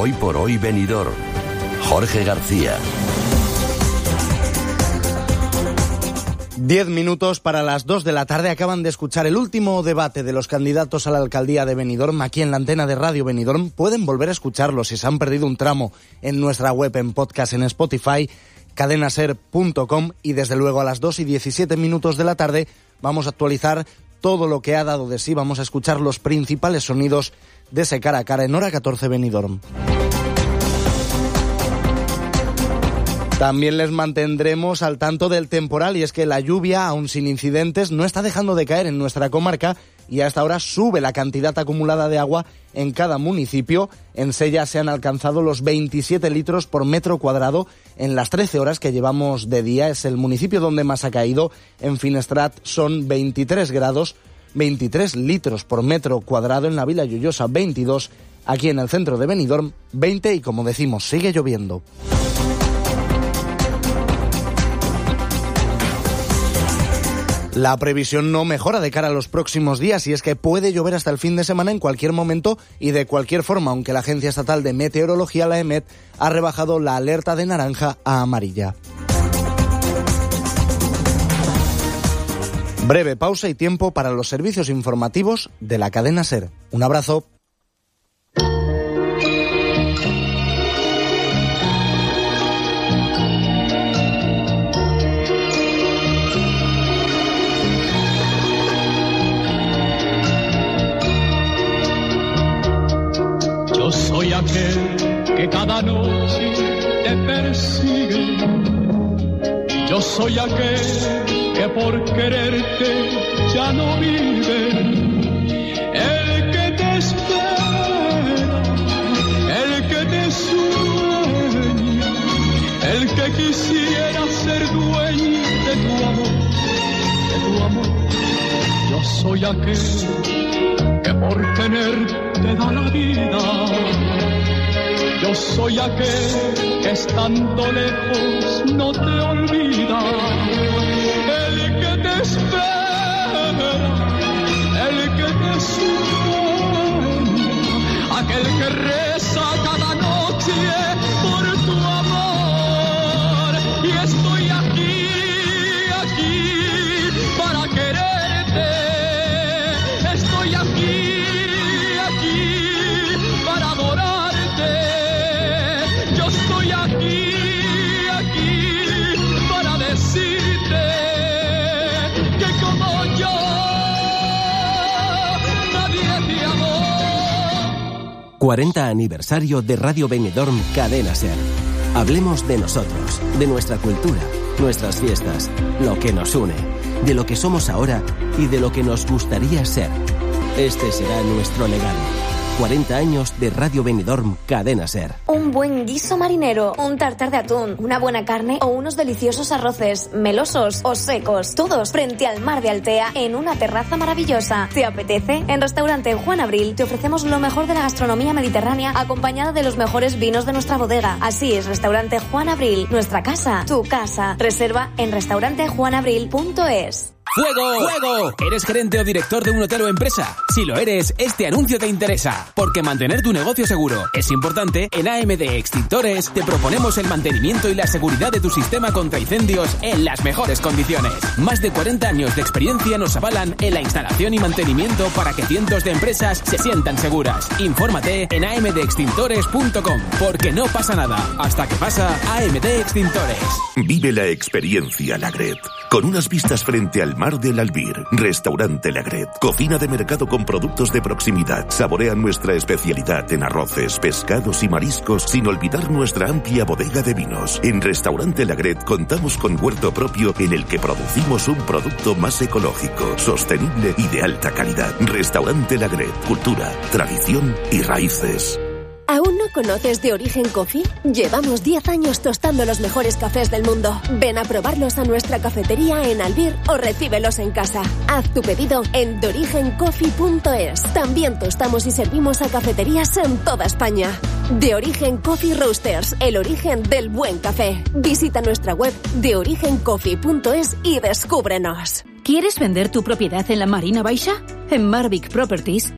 Hoy por hoy Benidorm. Jorge García. 10 minutos para las 2 de la tarde. Acaban de escuchar el último debate de los candidatos a la alcaldía de Benidorm aquí en la antena de Radio Benidorm. Pueden volver a escucharlo si se han perdido un tramo en nuestra web, en podcast, en Spotify, cadenaser.com, y desde luego a las 2 y 17 minutos de la tarde vamos a actualizar todo lo que ha dado de sí. Vamos a escuchar los principales sonidos de ese cara a cara en Hora 14 Benidorm. También les mantendremos al tanto del temporal, y es que la lluvia, aún sin incidentes, no está dejando de caer en nuestra comarca y a esta hora sube la cantidad acumulada de agua en cada municipio. En Sella se han alcanzado los 27 litros por metro cuadrado en las 13 horas que llevamos de día. Es el municipio donde más ha caído. En Finestrat son 23 grados, 23 litros por metro cuadrado. En la Vila Lloyosa 22, aquí en el centro de Benidorm 20, y como decimos, sigue lloviendo. La previsión no mejora de cara a los próximos días, y es que puede llover hasta el fin de semana en cualquier momento y de cualquier forma, aunque la Agencia Estatal de Meteorología, la EMET, ha rebajado la alerta de naranja a amarilla. Breve pausa y tiempo para los servicios informativos de la cadena SER. Un abrazo. Yo soy aquel que cada noche te persigue. Yo soy aquel que por quererte ya no vive. El que te espera, el que te sueña, el que quisiera ser dueño de tu amor. Yo soy aquel que por tenerte da la vida. Yo soy aquel que estando lejos no te olvida. El que te espera, el que te sueña, aquel que reza cada noche por tu amor. Y estoy aquí para quererte. Estoy aquí para adorarte. Yo estoy aquí para decirte que como yo nadie te amó. 40 aniversario de Radio Benidorm Cadena SER. Hablemos de nosotros, de nuestra cultura, nuestras fiestas, lo que nos une, de lo que somos ahora y de lo que nos gustaría ser. Este será nuestro legado. 40 años de Radio Benidorm Cadena SER. Un buen guiso marinero, un tartar de atún, una buena carne o unos deliciosos arroces, melosos o secos, todos frente al mar de Altea en una terraza maravillosa. ¿Te apetece? En Restaurante Juan Abril te ofrecemos lo mejor de la gastronomía mediterránea acompañada de los mejores vinos de nuestra bodega. Así es, Restaurante Juan Abril, nuestra casa, tu casa. Reserva en restaurantejuanabril.es. ¡Fuego! ¡Fuego! ¿Eres gerente o director de un hotel o empresa? Si lo eres, este anuncio te interesa, porque mantener tu negocio seguro es importante. En AMD Extintores te proponemos el mantenimiento y la seguridad de tu sistema contra incendios en las mejores condiciones. Más de 40 años de experiencia nos avalan en la instalación y mantenimiento para que cientos de empresas se sientan seguras. Infórmate en amdextintores.com, porque no pasa nada hasta que pasa. AMD Extintores. Vive la experiencia Lagret, con unas vistas frente al mar del Albir. Restaurante Lagret, cocina de mercado con productos de proximidad. Saborea nuestra especialidad en arroces, pescados y mariscos, sin olvidar nuestra amplia bodega de vinos. En Restaurante Lagret contamos con huerto propio en el que producimos un producto más ecológico, sostenible y de alta calidad. Restaurante Lagret, cultura, tradición y raíces. ¿Aún no conoces De Origen Coffee? Llevamos 10 años tostando los mejores cafés del mundo. Ven a probarlos a nuestra cafetería en Albir o recíbelos en casa. Haz tu pedido en deorigencoffee.es. También tostamos y servimos a cafeterías en toda España. De Origen Coffee Roasters, el origen del buen café. Visita nuestra web deorigencoffee.es y descúbrenos. ¿Quieres vender tu propiedad en la Marina Baixa? En Marvic Properties